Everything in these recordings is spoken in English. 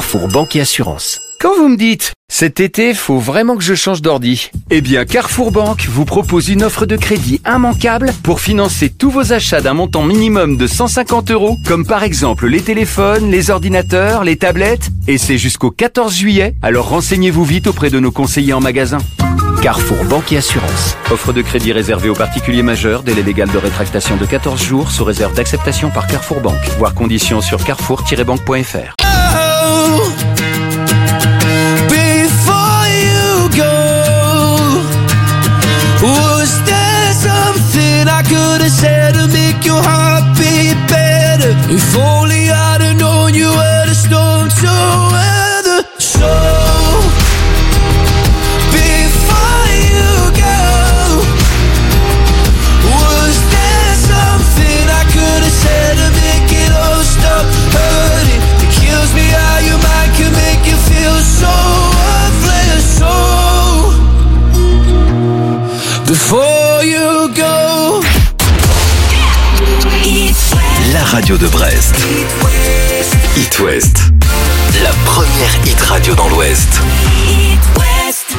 Carrefour Banque et Assurance. Quand vous me dites « cet été, faut vraiment que je change d'ordi », eh bien Carrefour Banque vous propose une offre de crédit immanquable pour financer tous vos achats d'un montant minimum de 150 €, comme par exemple les téléphones, les ordinateurs, les tablettes, et c'est jusqu'au 14 juillet, alors renseignez-vous vite auprès de nos conseillers en magasin. Carrefour Banque et Assurance. Offre de crédit réservée aux particuliers majeurs, délai légal de rétractation de 14 jours, sous réserve d'acceptation par Carrefour Banque. Voir conditions sur carrefour-banque.fr. Was there something I could have said to make your heart beat better? If only I'd have known you were the storm to weather. So, before you go, was there something I could have said to make it all stop hurting? It kills me how your mind can make you feel so worthless. So, before you go. La radio de Brest. It West. La première hit radio dans l'Ouest. It West.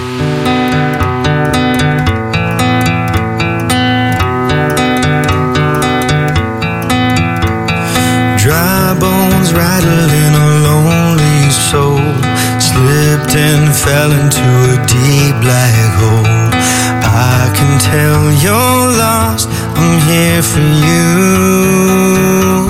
Dry bones rattling a lonely soul. Slipped and fell into a deep black hole. I can tell you're lost, I'm here for you.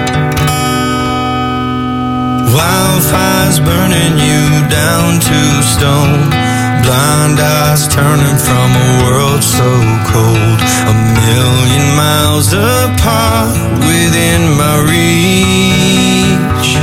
Wildfires burning you down to stone. Blind eyes turning from a world so cold. 1,000,000 miles apart within my reach.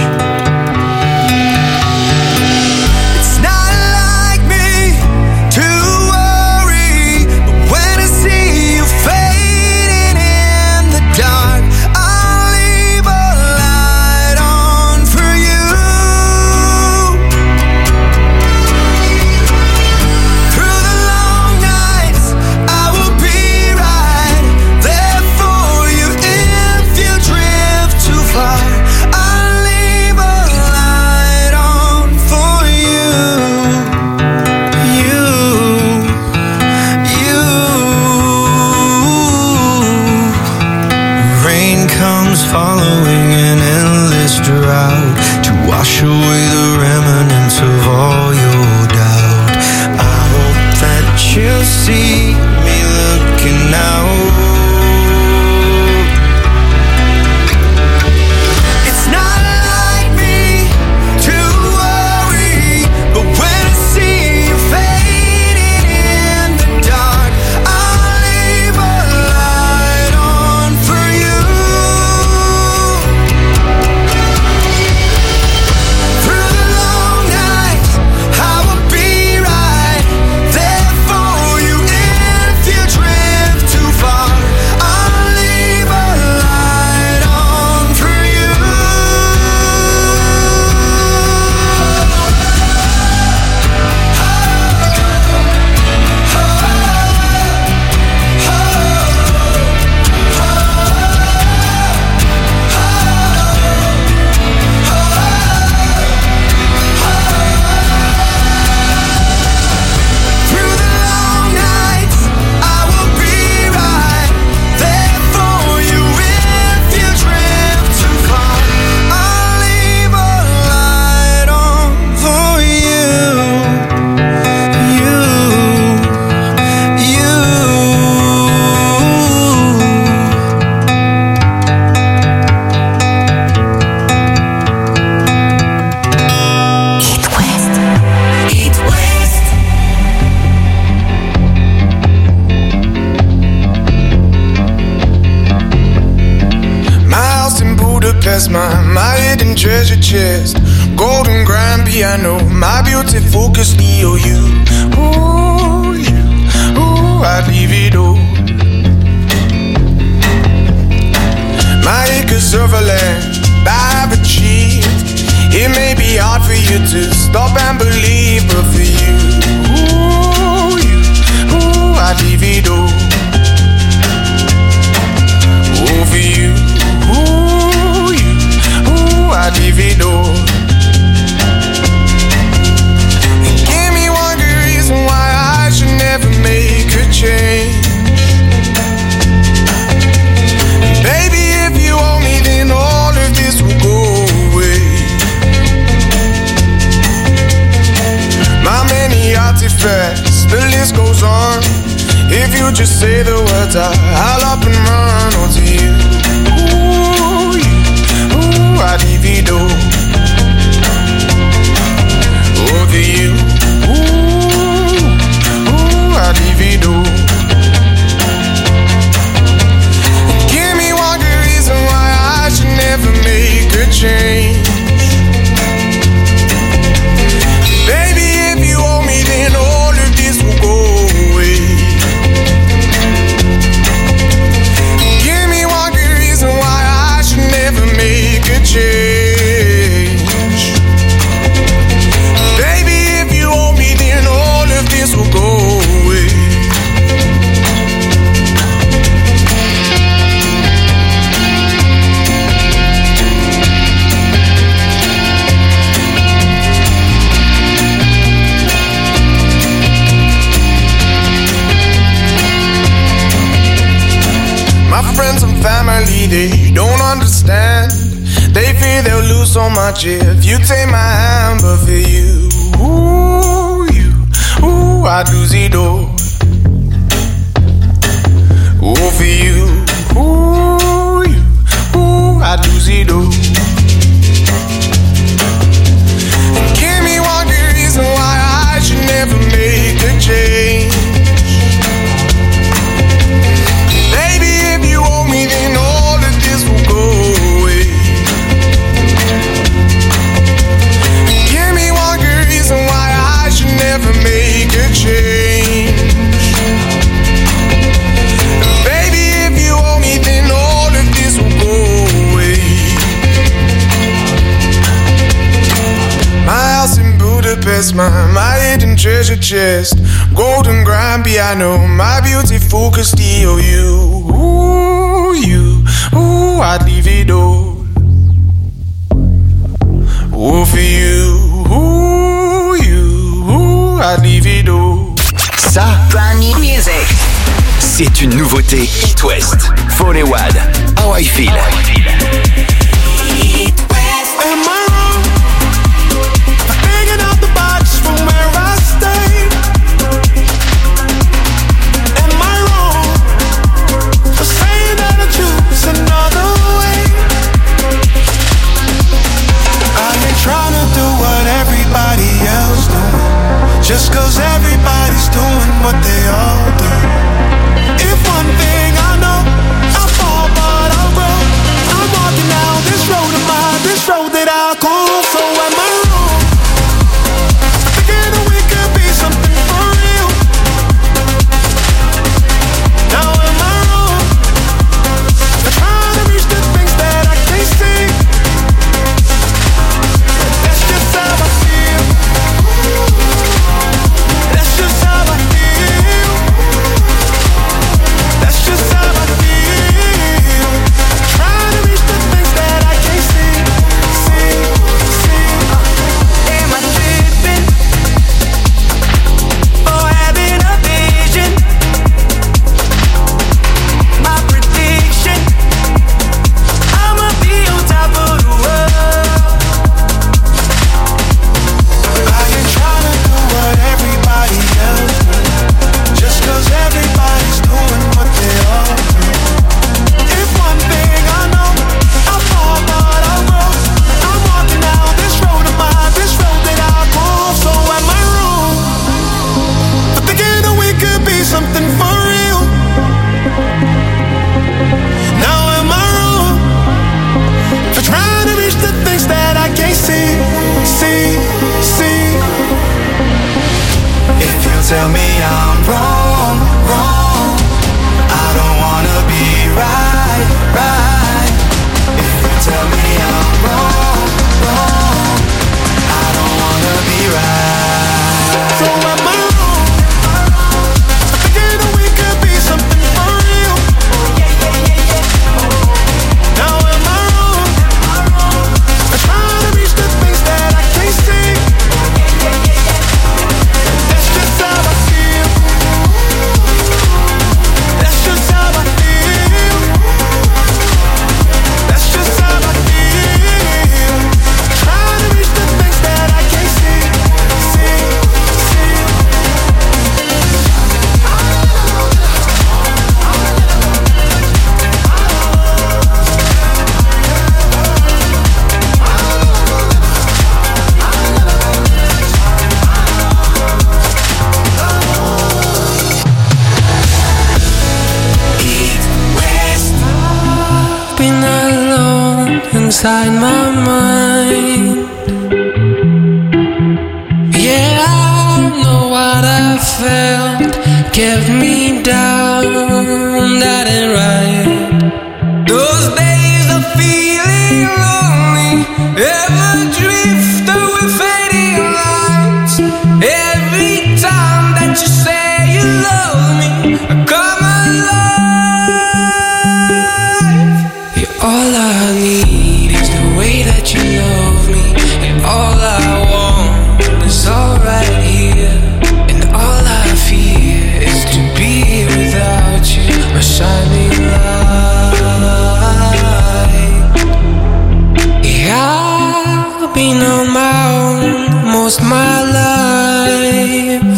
Following an endless drought to wash away the remnants of all your doubt. I hope that you'll see me looking out. It's not like me to worry, but when I see you fading in the dark, I'll leave a light on for you. My hidden treasure chest, golden grand piano, my beauty focus, Leo, you. Ooh, you, ooh, I'd leave it all. My acres of land I've achieved. It may be hard for you to stop and believe, but for you, I'd leave it all. Oh, for you, I'd leave it all. fast, the list goes on. If you just say the words, I'll up and run. Oh, to you, ooh, I'd divido. Oh, to you, ooh, I'd divido. Give me one good reason why I should never make a change. Baby, if you owe me, then all of this will go away. Give me one good reason why I should never make a change. Baby, if you owe me, then all of this will go away. My friends and family, they don't understand. They fear they'll lose so much if you take my hand. But for you, I'd lose it all. Oh, for you, I'd lose it all. Give me one good reason why I should never make a change. Baby, if you owe me, then all of this will go away. Give me one good reason why I should never make a change. Baby, if you owe me, then all of this will go away. My house in Budapest, my hidden treasure chest, golden grand piano, my beautiful Castillo. I'd leave it all. Oh, for you, I'd leave it all. Ça, brand new music. C'est une nouveauté It West. Folewad, How I Feel. Am I wrong for thinking out the box from where I stay? Am I wrong for saying that I choose another way? I ain't trying to do what everybody else doing, just cause everybody's doing what they all do. If one thing I know, I'll fall but I'll grow. I'm walking down this road of mine, this road that I call. So am I wrong for thinking that we could be something for real? Now am I wrong for trying to reach the things that I can't see? That's just how I feel. That's just how I feel. inside my mind. Yeah, I know what I felt kept me down, that ain't right. Those days of feeling lonely, ever drift away fading lights. Every time that you say you love me, I come alive. Yeah, all I need is the way that you love me, and all I want is all right here. And all I fear is to be without you, my shining light. Yeah, I've been on my own most my life.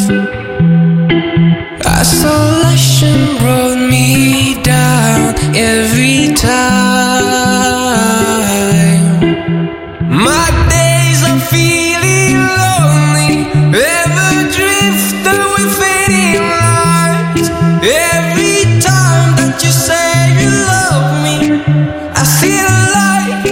Isolation brought me down every time. My days of feeling lonely, ever drift away fading lights. Every time that you say you love me, I see the light.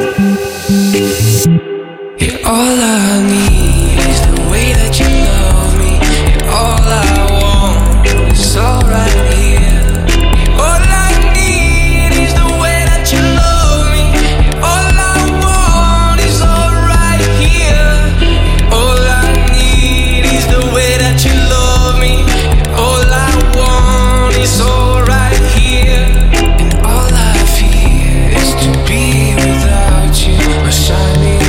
Yeah, all I need is the way that you love me, and all I want is all right here. All I need is the way that you love me, and all I want is all right here. All I need is the way that you love me, and all I want is all right here. And all I fear is to be without you, my shining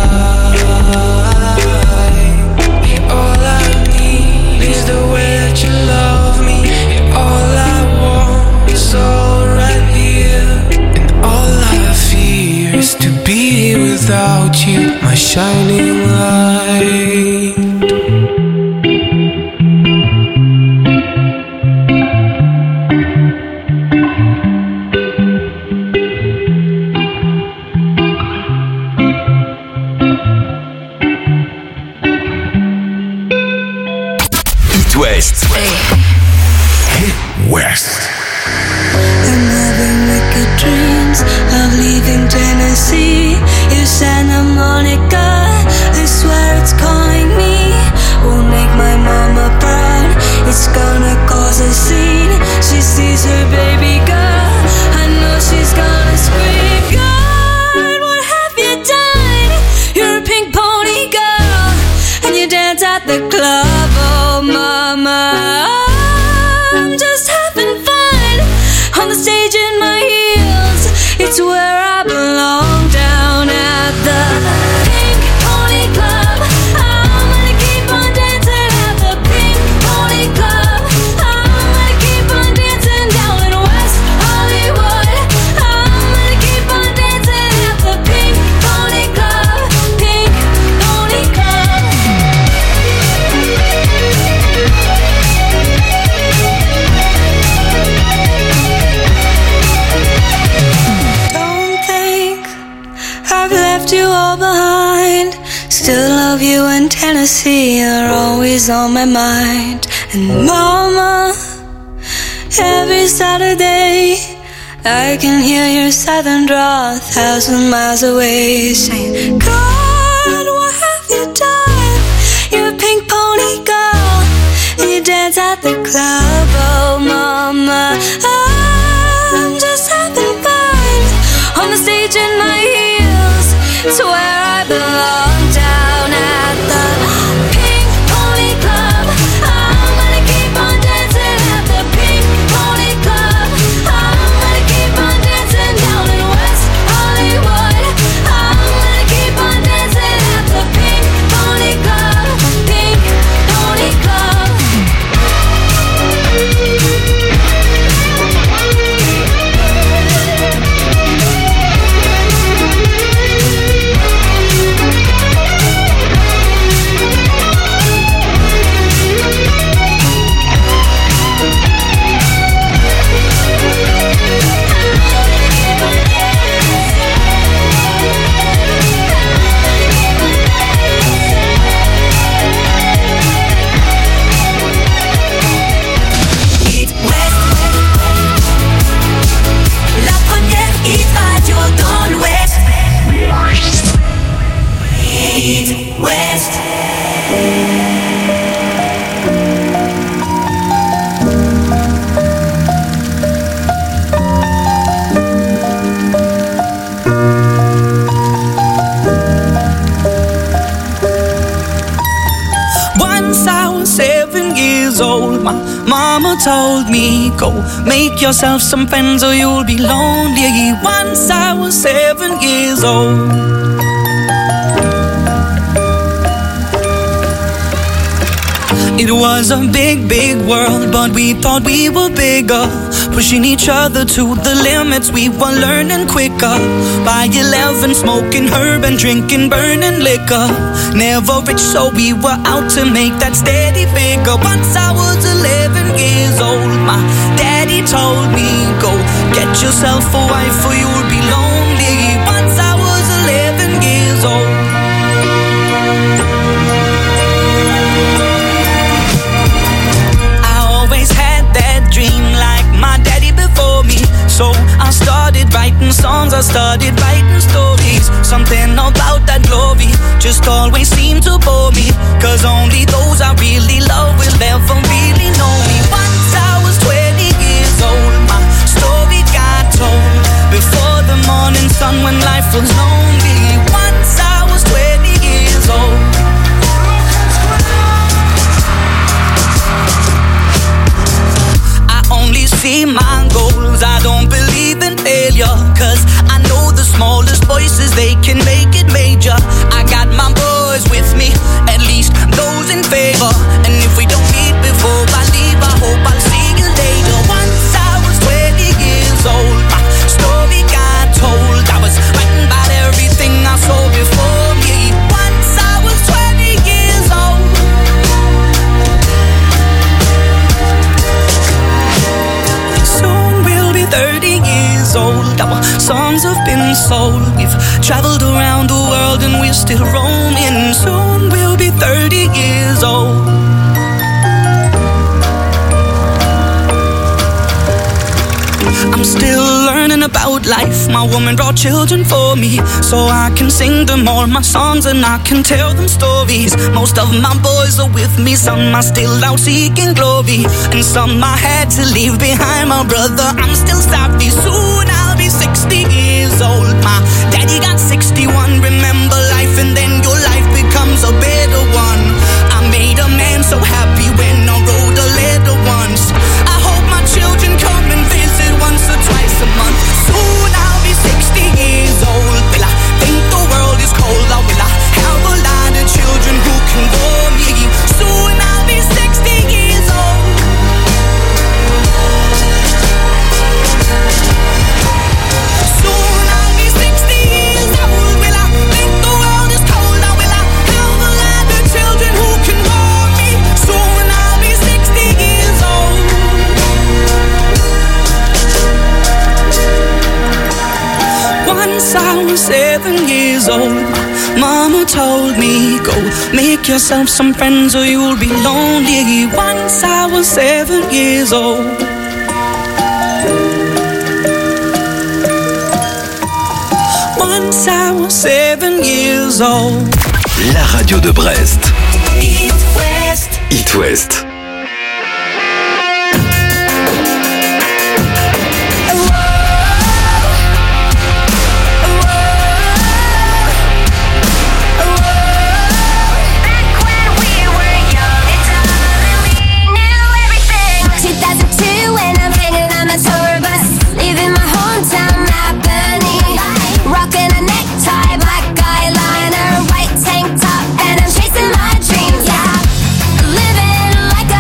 light. All I need is the way that you love me, and all I want is all right here. And all I fear is to be without you, my shining light. It West. West. I'm having wicked dreams of leaving Tennessee. You Santa Monica, I swear it's calling me. Won't make my mama proud, it's gonna cause a scene. She sees her baby girl, I know she's gonna scream. God, what have you done? You're a pink pony girl, and you dance at the club. Oh mama, I'm just having fun on the stage in my heels. It's where I belong, down at the Pink Pony Club. I'm gonna keep on dancing at the Pink Pony Club. I'm gonna keep on dancing down in West Hollywood. I'm gonna keep on dancing at the Pink Pony Club. Pink Pony Club. Don't think I've left you all behind. Still love you in Tennessee, you're always on my mind. And mama, every Saturday I can hear your southern drawl 1,000 miles away, saying, God, what have you done? You're a pink pony girl, and you dance at the club. Oh mama, I'm just having fun on the stage in my heels. It's where I belong, down at the Pink Pony Club. I'm gonna keep on dancing at the Pink Pony Club. I'm gonna keep on dancing down in West Hollywood. I'm gonna keep on dancing at the Pink Pony Club. Pink Pony Club. Mama told me, go make yourself some friends or you'll be lonely. Once I was 7 years old. It was a big, big world, but we thought we were bigger. Pushing each other to the limits, we were learning quicker. By 11, smoking herb and drinking burning liquor. Never rich, so we were out to make that steady figure. Once I was 11 years old, my daddy told me, go get yourself a wife or you'll be lonely. Once I was 11 years old. So I started writing songs, I started writing stories. Something about that glory just always seemed to bore me. Cause only those I really love will ever really know me. Once I was 20 years old, my story got told. Before the morning sun when life was lonely. Once I was 20 years old. I only see my goals, I don't believe in failure. Cause I know the smallest voices, they can make it major. I got my boys with me, at least those in favor. And if we don't meet before I leave, I hope I'll see you later. Once I was 20 years old, my story got told. I was writing about everything I saw before me. Once I was 20 years old. Soon we'll be 30 years old. Our songs have been sold. We've traveled around the world and we're still roaming. Soon we'll be 30 years old. I'm still learning about life. My woman brought children for me, so I can sing them all my songs and I can tell them stories. Most of my boys are with me, some are still out seeking glory, and some I had to leave behind. My brother, I'm still sorry. Soon I'll be 60 years old. My daddy got 61. Remember life and then your life becomes a better one. I made a man so happy when I wrote a letter once. I hope my children come and visit once or twice a month. Soon I'll be 60 years old. Will I think the world is cold, or will I have a lot of children who can bore me? Soon I'll be 60 years old. Soon I'll be 60 years old. Will I think the world is cold, or will I have a lot of children who can bore me? Soon I'll be 60 years old. Once I was 7 years old, Mama told me, go make yourself some friends or you'll be lonely. Once I was 7 years old. Once I was 7 years old. La radio de Brest. It West. It West. Like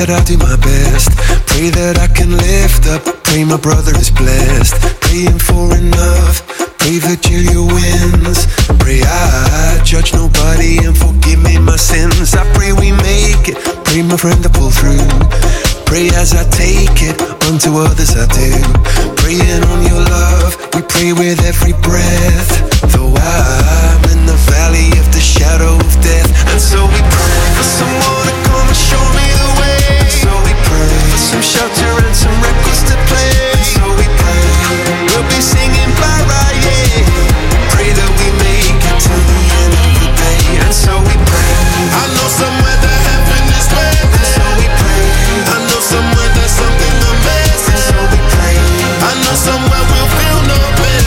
that I'll do my best. Pray that I can lift up. Pray my brother is blessed. Praying for enough. Pray that Julia wins. Pray I judge nobody and forgive me my sins. I pray we make it. Pray my friend to pull through. Pray as I take it, unto others I do. Praying on your love, we pray with every breath. Though I'm in the valley of the shadow of death. And so we pray for someone to come and show me the way. And so we pray for some shelter and some records to play. And so we pray, we'll be singing bye-bye, yeah. Pray that we make it to the end of the day. And so we pray, I know somewhere that heaven is waiting. And so we pray, I know somewhere there's something amazing. So we pray, I know somewhere we'll feel no pain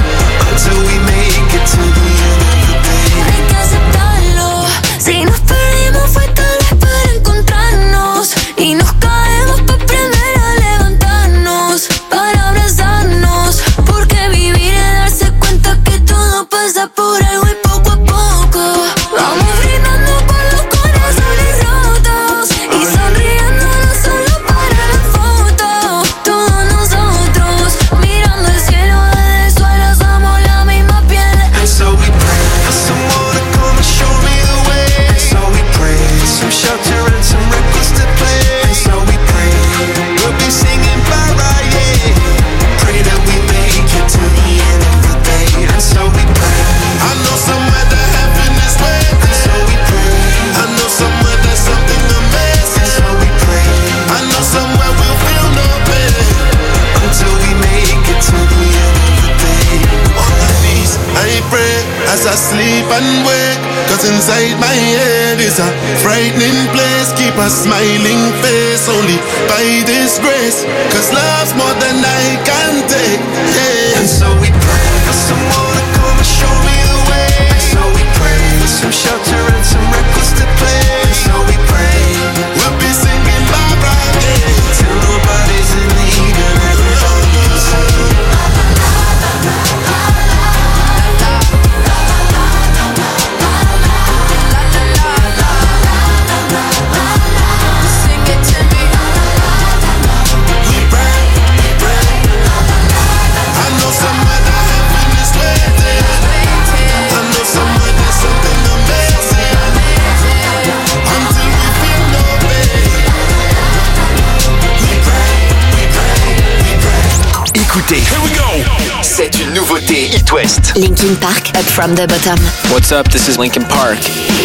until we make it to the end of the day. Hay que aceptarlo. Si nos perdimos fue tal vez para encontrarnos. Y nos caemos para aprender a levantarnos, para abrazarnos. Porque vivir es darse cuenta que todo pasa por algo y poco a poco vamos brindando con los corazones rotos y sonriendo no solo para la foto. Todos nosotros mirando el cielo desde el suelo somos la misma piel. And so we pray for someone to come and show me the way. And so we pray for some shelter and some records to play. And so we pray, we'll be singing bye-bye, yeah. Pray that we make it to the end of the day. And so we pray, I know somewhere that heaven is waiting. And so we pray, I know somewhere there's something amazing. And so we pray, I know somewhere we'll feel no pain until we make it to the end of the day. On my knees, I pray as I sleep and wake. Cause inside my head is a frightening place. Keep a smiling face only by this grace. Cause love's more than I can take, yeah. And so we pray for someone to come and show me the way. And so we pray for some shelter and some records to play. And so we pray, we'll be singing bye-bye, yeah. Till nobody's in need and everybody's safe. Écoutez, c'est une nouveauté It West. Linkin Park, Up From The Bottom. What's up? This is Linkin Park.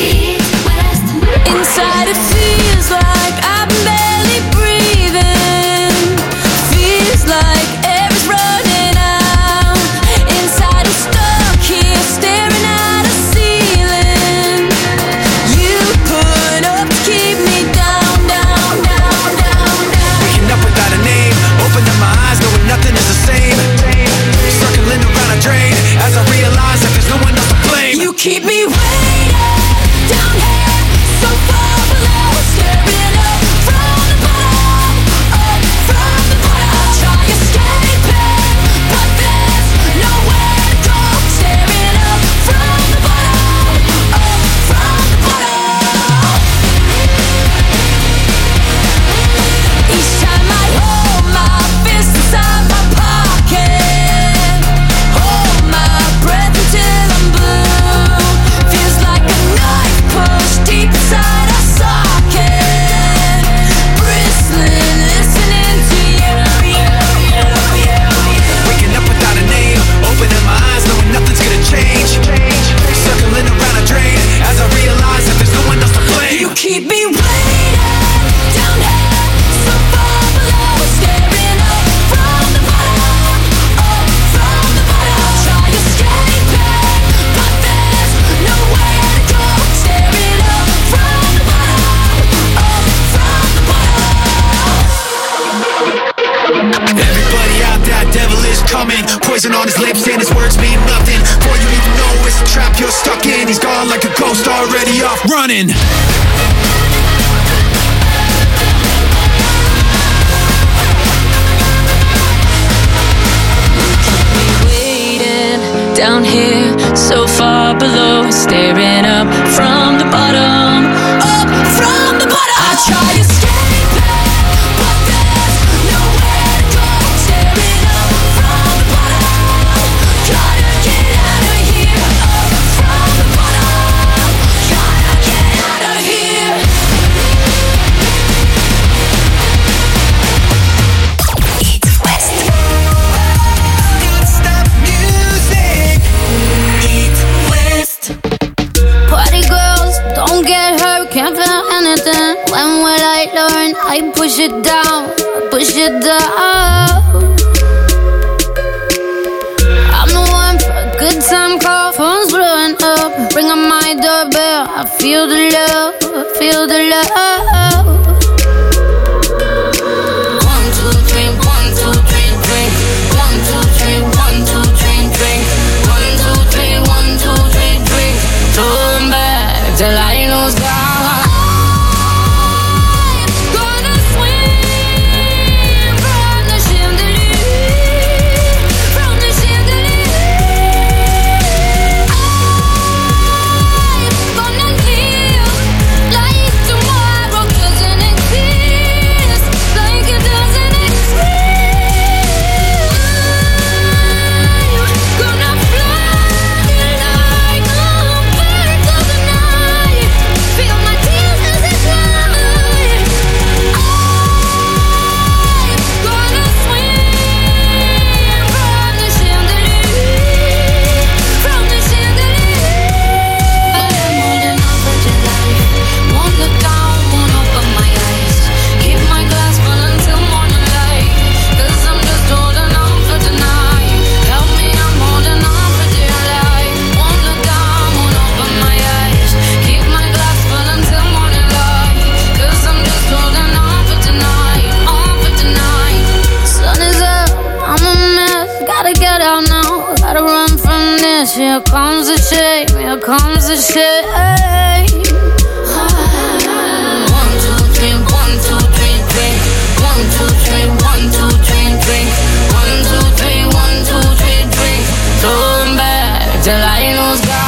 Inside it feels like I'm barely breathing. Feels like air's running out. Inside I'm stuck here staring at a ceiling. You put up to keep me down, down, down, down, down. Waking up without a name, opening my eyes knowing nothing is the same. Circling around a drain as I realize that there's no one else to blame. You keep me waiting down here, so far below, staring up from the bottom, up from the bottom. I try escaping, but there's nowhere to go. Staring up from the bottom, up from the bottom. Each time I hold my fist inside my pocket, hold my breath until I'm blue. Feels like a knife pushed deep inside a socket. Bristling, listening to you. Waking up without a name, opening my eyes knowing nothing's gonna change. Circling around a drain as I realize that there's no one else to blame. You keep me waiting down here, so far below, staring up from the bottom, up from the bottom. I try escaping, but there's nowhere to go. Staring up from the bottom, up from the bottom. Everybody out there, devil is coming. Poison on his lips and his words mean nothing. Before you even know it's a trap you're stuck in. He's gone like a ghost already off running. Waiting down here, so far below, staring up from the bottom, up from the bottom. I try escaping, I push it down, push it down. I'm the one for a good time call. Phone's blowing up, ring on my doorbell. I feel the love, feel the love. 1, 2, 3, 1, 2, 3, drink. 1, 2, 3, 1, 2, 3, drink. 1, 2, 3, 1, 2, 3, drink. Turn back till I lose God. Here comes the shame, here comes the shame. 1, 2, 3, 1, 2, 3, drink. 1, 2, 3, 1, 2, 3, drink. 1, 2, 3, 1, 2, 3, drink. Turn back till I lose God.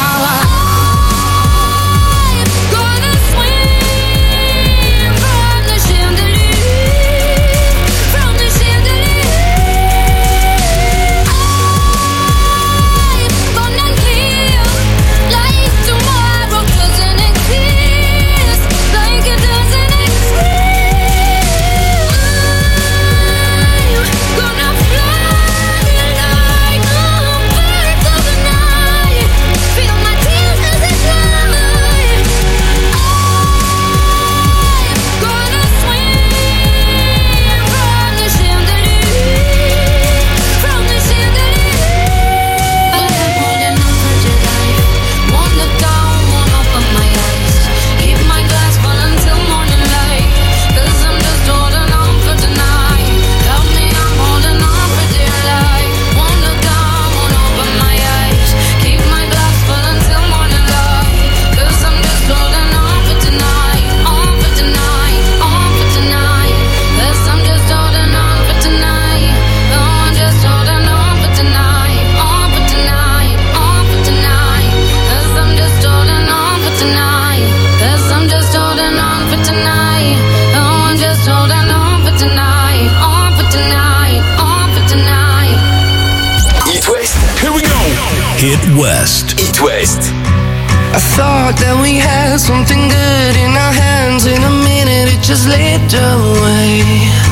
Hit West. Hit West. I thought that we had something good in our hands. In a minute it just slipped away.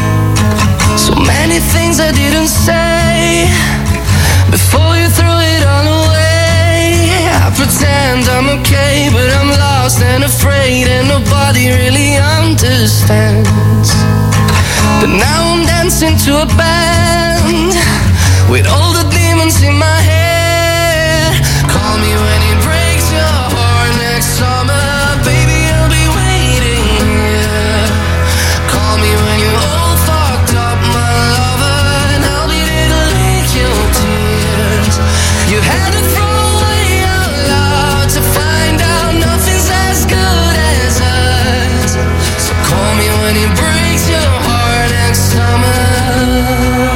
So many things I didn't say before you threw it all away. I pretend I'm okay, but I'm lost and afraid, and nobody really understands. But now I'm dancing to a band with all the demons in my head. Call me when it breaks your heart next summer, baby, I'll be waiting here. Call me when you're all fucked up, my lover, and I'll be there to lick your tears. You had to throw away our love to find out nothing's as good as us. So call me when it breaks your heart next summer.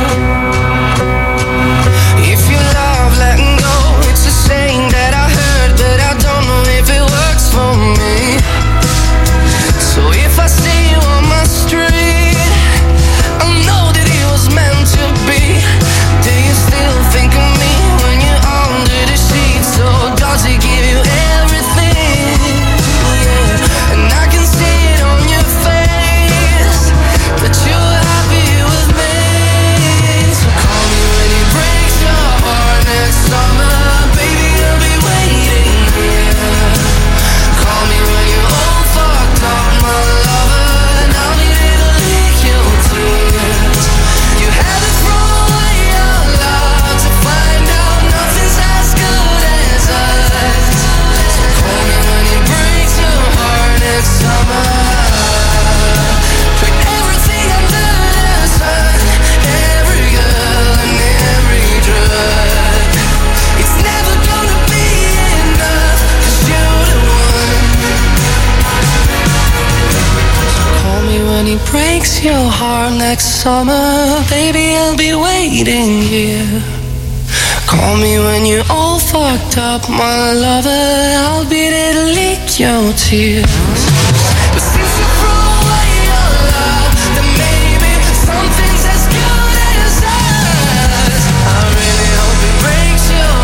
your heart next summer, baby, I'll be waiting here. Call me when you're all fucked up, my lover, I'll be there to lick your tears. But since you threw away your love, then maybe something's as good as us. I really hope it breaks your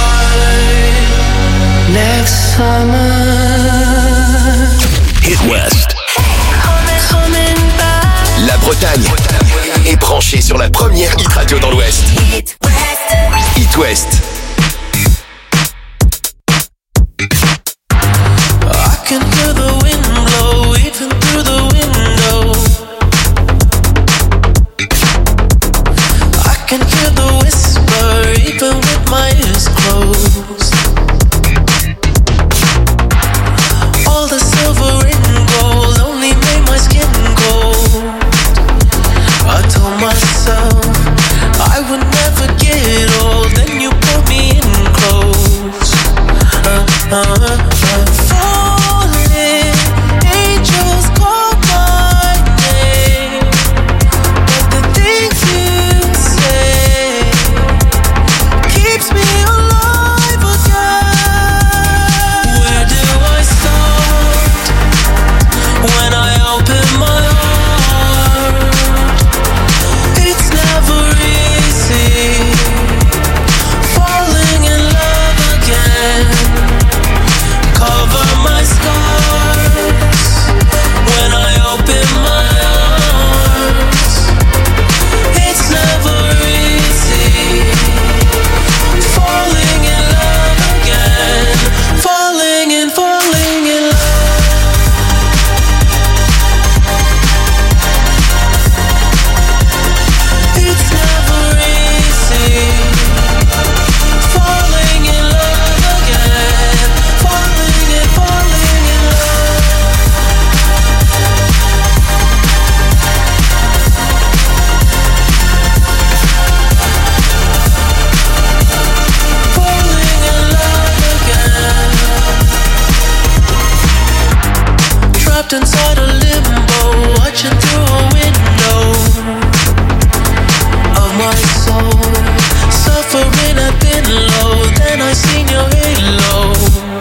heart next summer. Hit West. La Bretagne est branchée sur la première hit radio dans l'Ouest. Hit West. I can hear the wind blow even through the window. I can hear the whisper even with my eyes closed. All the silver and gold only made my skin cold. I told myself I would never get old. Then you pulled me in close. Falling angels call my name, but the things you say keeps me alive again. Where do I start when I open my heart? It's never easy falling in love again. Cover my scars when I open my arms. It's never easy falling in love again. Falling in love. It's never easy falling in love again. Falling in love. Falling in love again. Trapped inside a limbo, watching through a window of my soul, suffering I've been low. Then I seen your halo.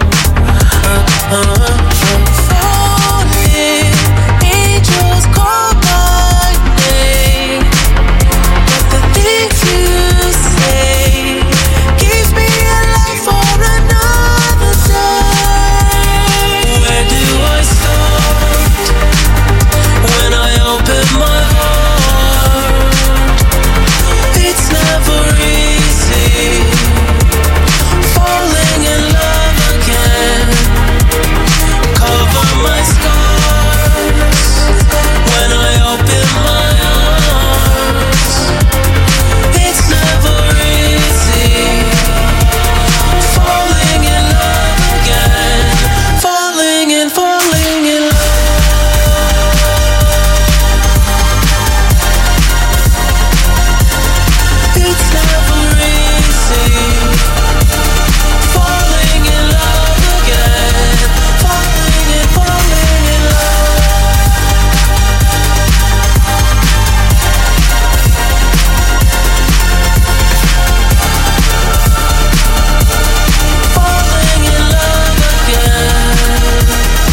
Falling angels call my name, but the things you say keeps me alive for another day. Where do I start when I open my heart? It's never easy falling in love again. Cover my scars when I open my arms. It's never easy falling in love again. Falling in love. It's never easy falling in love again. Falling in love. Falling in love again.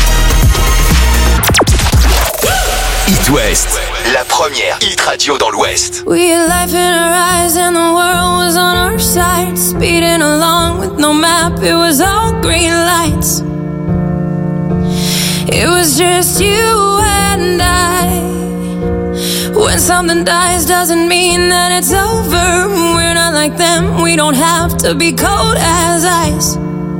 Hit West. La première hit radio dans l'Ouest. We had life in our eyes and the world was on our side. Speeding along with no map, it was all green lights. It was just you and I. When something dies doesn't mean that it's over. We're not like them, we don't have to be cold as ice.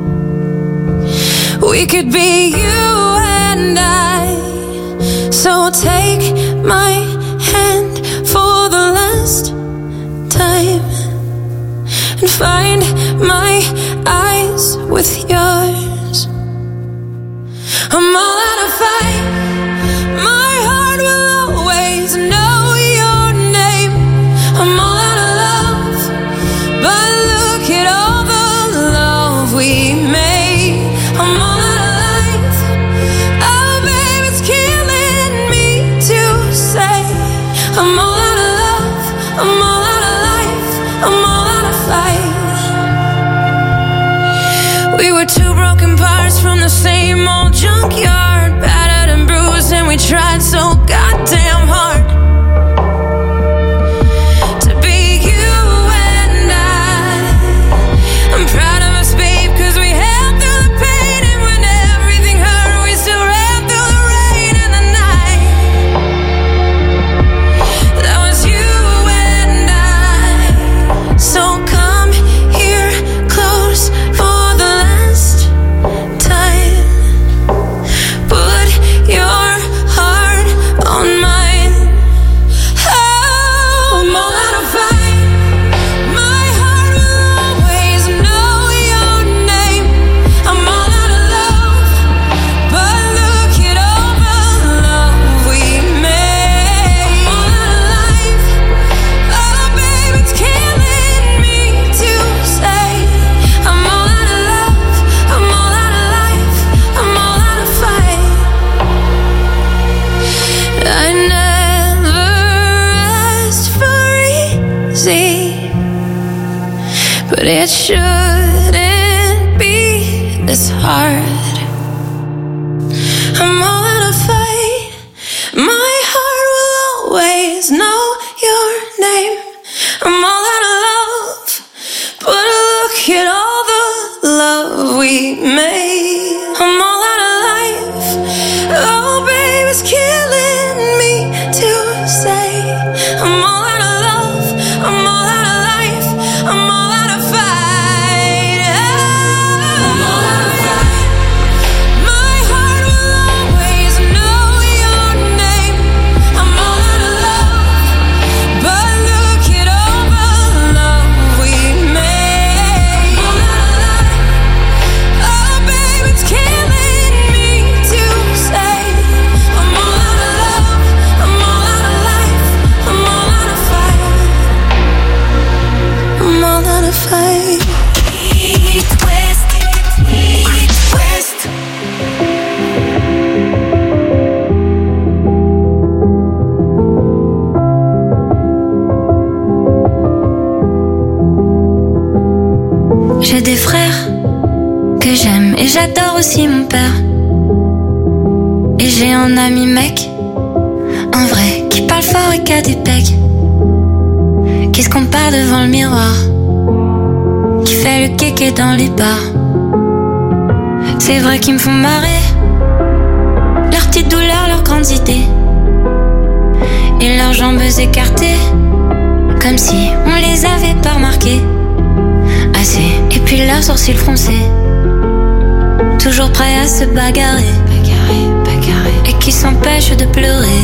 We could be you and I. So take my hand for the last time and find my eyes with yours. I'm all out of fight. My heart will always know your name. I'm all out of love, but look at all the love we made. I'm all out of life. Oh, babe, it's killing me to say but it shouldn't be this hard. I'm all out of fight. My heart will always know your name. I'm all out of love, but look at all the love we made. I'm all out of life. Oh, babe, it's killing me to say. I'm all out of love. I'm all out of life. I'm all out of fight. I'm all out of fight. My heart will always know your name. I'm all out of love, but look at all the love we made. I'm all out of life. Oh, babe, it's killing me to say. I'm all out of love. I'm all out of life. I'm all out of fight. I'm all out of fight. East West, East West. J'ai des frères que j'aime et j'adore aussi mon père. Et j'ai un ami mec, un vrai, qui parle fort et qui a des pecs, qui se compare devant le miroir, qui fait le kéké dans les bars. C'est vrai qu'ils me font marrer, leurs petites douleurs, leurs grandes idées, et leurs jambes écartées, comme si on les avait pas remarquées assez. Et puis leurs sourcils froncés, toujours prêts à se bagarrer, et qui s'empêchent de pleurer.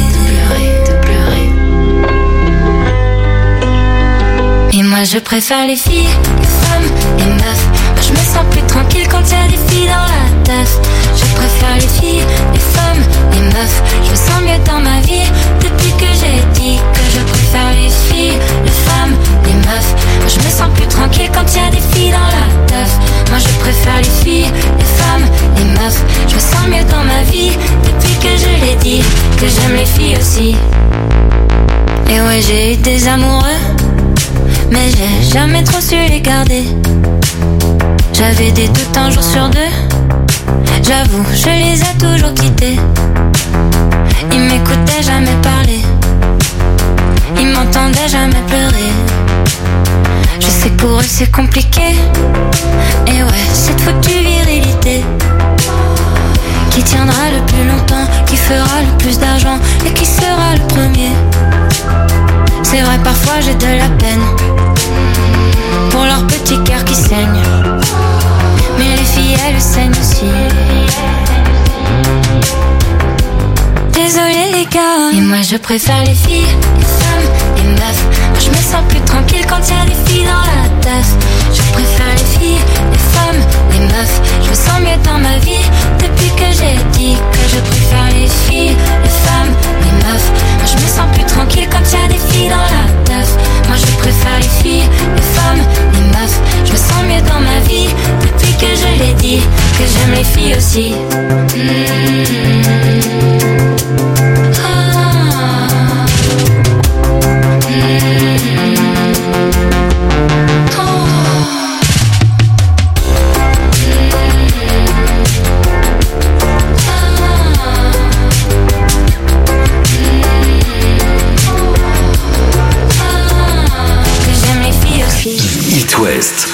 Et moi je préfère les filles, les femmes, les meufs. Moi je me sens plus tranquille quand y a des filles dans la teuf. Je préfère les filles, les femmes, les meufs. Je me sens mieux dans ma vie depuis que j'ai dit que je préfère les filles, les femmes, les meufs. Moi je me sens plus tranquille quand y a des filles dans la teuf. Moi je préfère les filles, les femmes, les meufs. Je me sens mieux dans ma vie depuis que je l'ai dit que j'aime les filles aussi. Et ouais, j'ai eu des amoureux, mais j'ai jamais trop su les garder. J'avais des doutes un jour sur deux, j'avoue, je les ai toujours quittés. Ils m'écoutaient jamais parler, ils m'entendaient jamais pleurer. Je sais que pour eux c'est compliqué, et ouais, cette foutue virilité qui tiendra le plus longtemps, qui fera le plus d'argent et qui sera le premier. C'est vrai, parfois j'ai de la peine pour leur petit cœur qui saigne, mais les filles elles saignent aussi. Désolé les gars, et moi je préfère les filles, les femmes, les meufs. Moi je me sens plus tranquille quand y a des filles dans la teuf. Je préfère les filles, les femmes, les meufs. Je me sens mieux dans ma vie depuis que j'ai dit que je préfère les filles, les femmes, les meufs. Moi je me sens plus tranquille quand y a des filles dans la teuf. Moi je préfère les filles, les femmes, les meufs. Je me sens mieux dans ma vie depuis que je l'ai dit que j'aime les filles aussi. It West.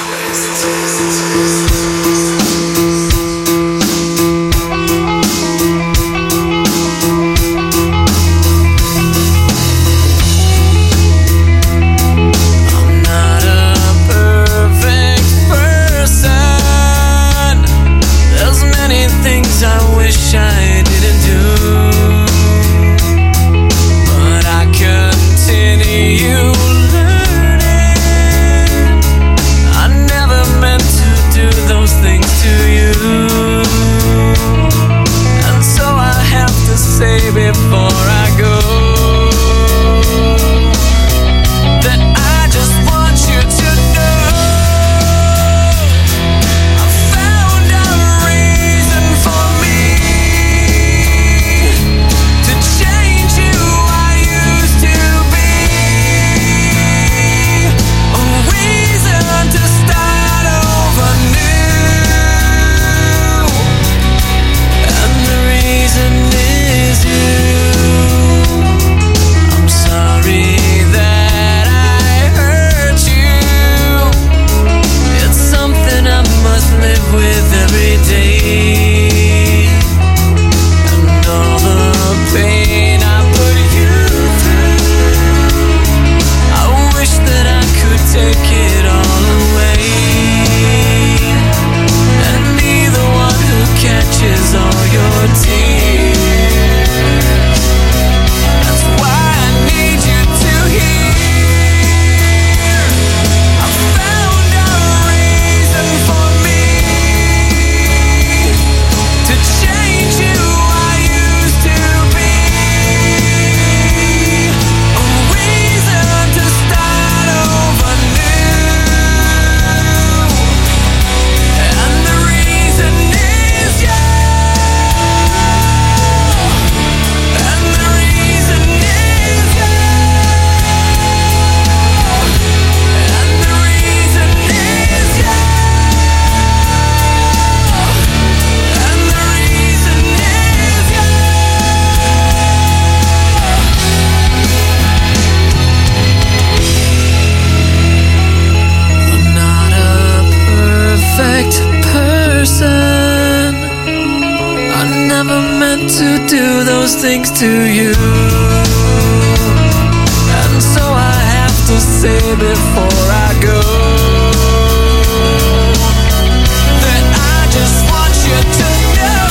I want to do those things to you. And so I have to say before I go that I just want you to know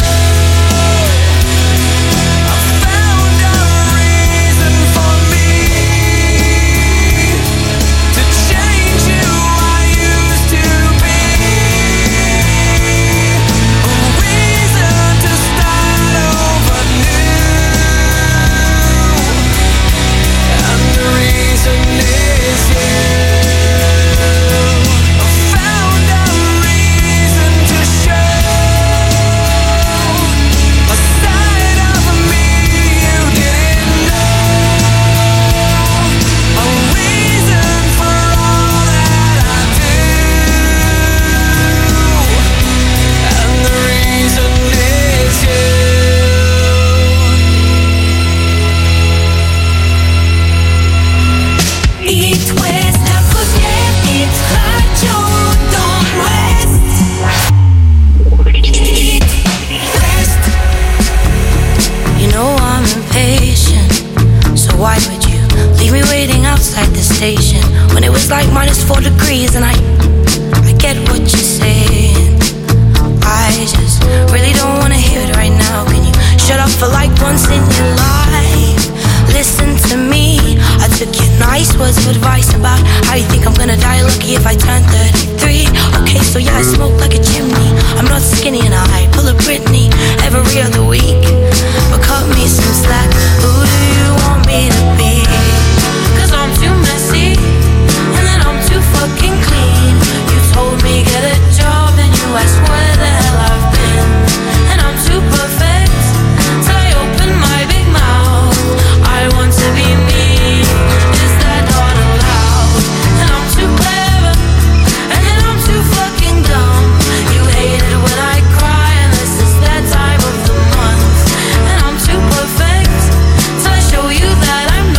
I found a reason for me to change who I used to be. A reason to start over new. And the reason is you. I found a reason to show a side of me you didn't know. A reason for all that I do. And the reason is you. It West, la première hit radio dans l'Ouest. It West. You know I'm impatient, so why would you leave me waiting outside the station when it was like -4 degrees? And I get what you're saying. I just really don't wanna hear it right now. Can you shut up for like once in your life? Listen to me. I took your nice words of advice about how you think I'm gonna die lucky if I turn 33. Okay, so yeah, I smoke like a chimney. I'm not skinny and I pull a Britney every other week. But cut me some slack. Who do you want me to be? 'Cause I'm too messy and then I'm too fucking clean. You told me get a job and you asked where the hell I've been. And I'm too perfect till I open my big mouth. I want to be me. Is that not allowed? And I'm too clever and then I'm too fucking dumb. You hate it when I cry and this is that time of the month. And I'm too perfect till I show you that I'm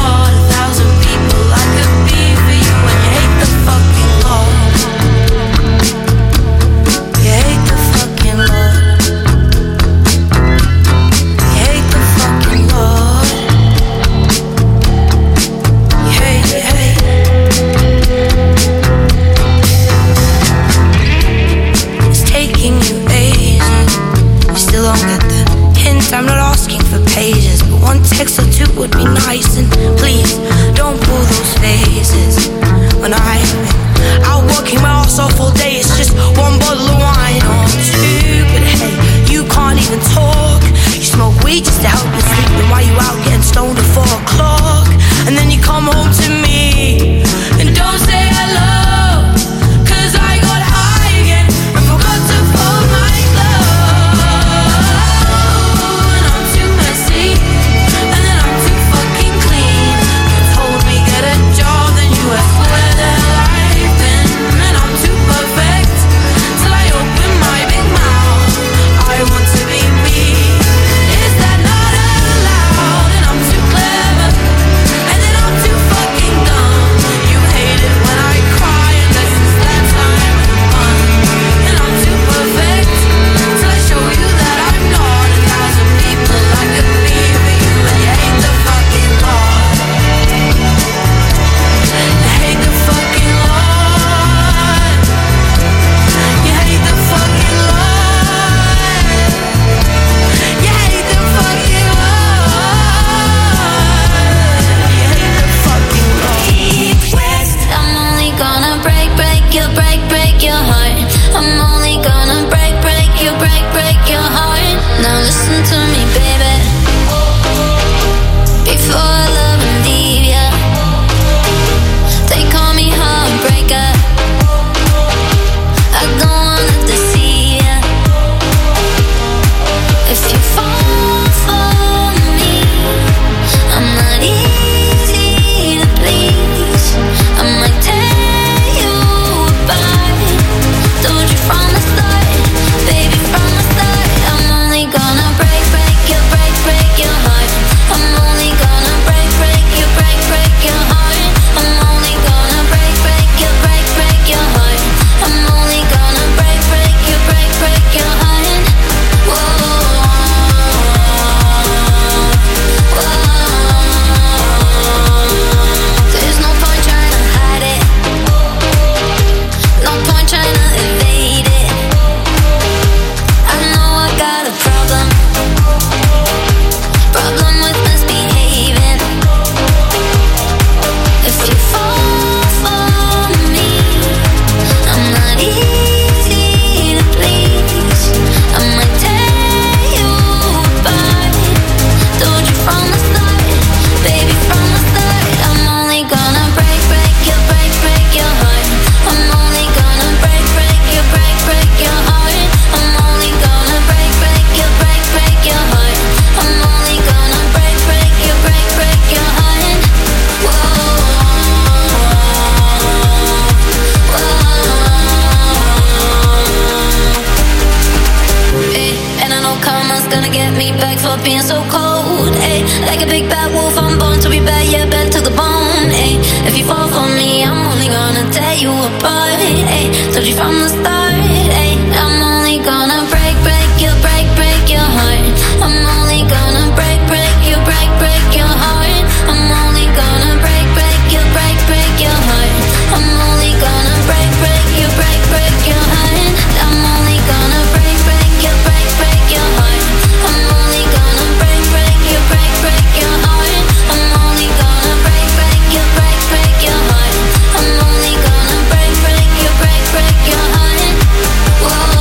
gonna get me back for being so cold, ayy. Like a big bad wolf, I'm born to be bad, yeah, bad to the bone, ayy. If you fall for me, I'm only gonna tear you apart, ayy. Told you from the start, ayy. I'm only gonna break your heart. I'm only gonna break your heart. I'm only gonna break your heart. I'm only gonna break your heart. I'm only gonna break your heart. I'm only gonna break your heart. I'm only gonna break your heart. I'm only gonna break your heart. Whoa.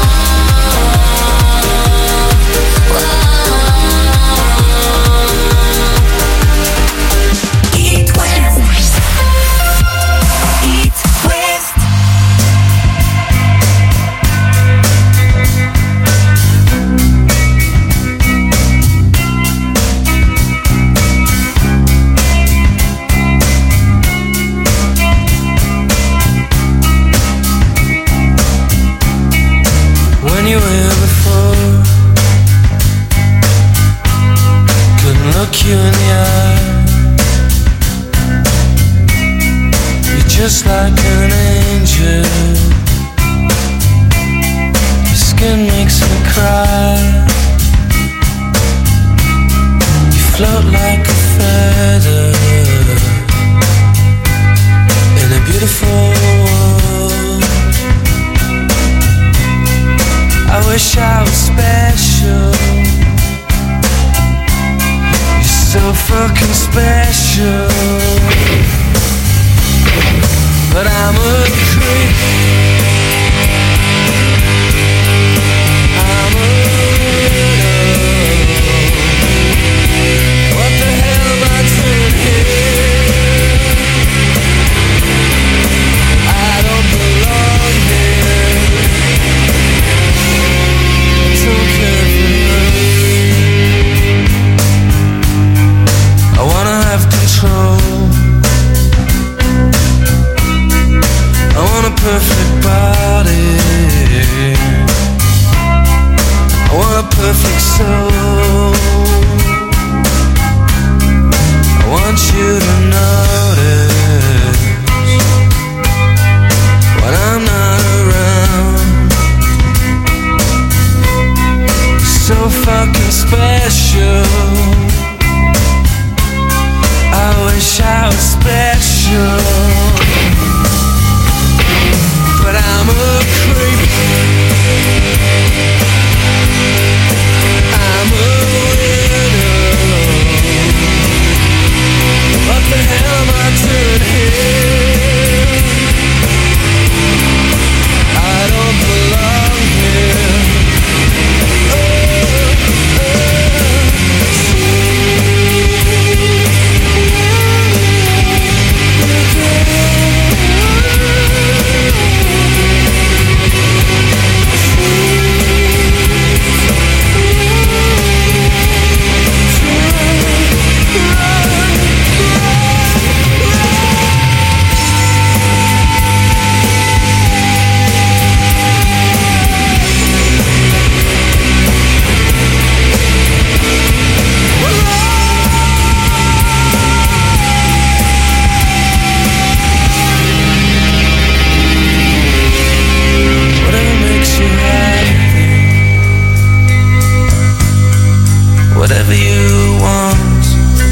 When you were here before, couldn't look you in the eye. You're just like an angel. Your skin makes me cry. You float like a feather in a beautiful world. I wish I was special. You're so fucking special. But I'm a creep. I'm a weirdo. What the hell am I doing here? I don't belong here. I wanna have control. I want a perfect body. I want a perfect soul. I want you to notice when I'm not around. So fucking special. I wish I was special. But I'm a creep. I'm a weirdo. What the hell am I doing here? I don't belong here. Whatever you want.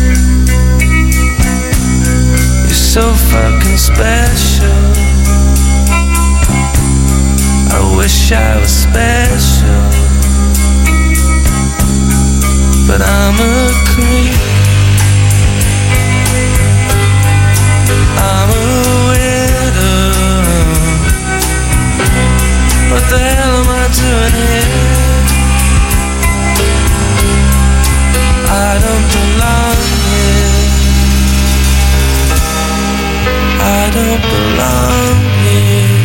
You're so fucking special. I wish I was special. But I'm a creep. I'm a weirdo. What the hell am I doing here? I don't belong here. I don't belong here.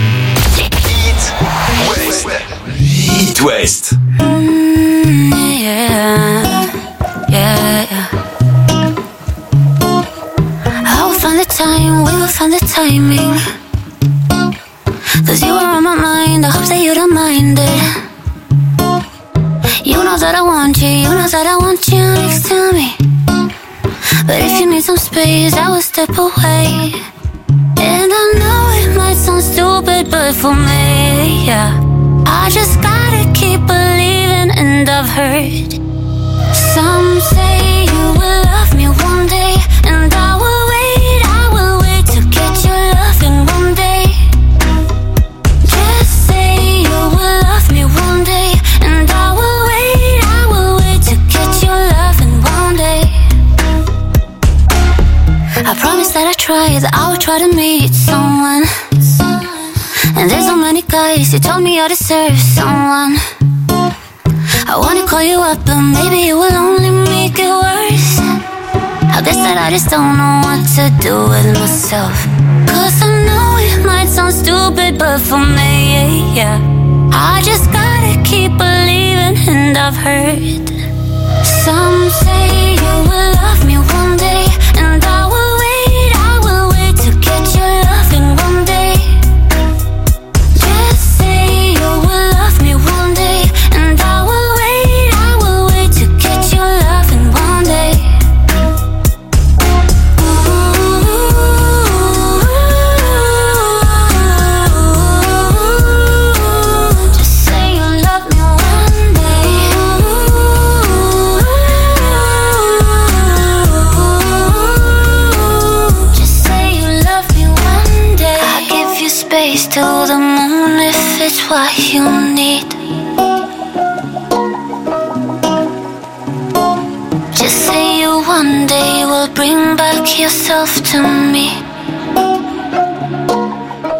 It West. Yeah. I will find the time, we will find the timing. 'Cause you are on my mind, I hope that you don't mind it. You know that I want you, you know that I want you next to me. But if you need some space, I will step away. And I know it might sound stupid, but for me, yeah, I just gotta keep believing. And I've heard some say you will love me one day, and I will wait to get your loving one day. Just say you will love me one day, and I will wait to get your loving one day. I promise that that I would try to meet someone. And there's so many guys who told me I deserve someone. I wanna call you up, but maybe it will only make it worse. I guess that I just don't know what to do with myself. Cause I know it might sound stupid, but for me, yeah, I just gotta keep believing. And I've heard some say you will love me one day, and I will wait to get your loving one day. Just say you will love me one day, and I will wait to get your loving one day. Just say you love me one day. Just say you love me one day. I'll give you space to the moon if it's what you need. Just say you one day will bring back yourself to me.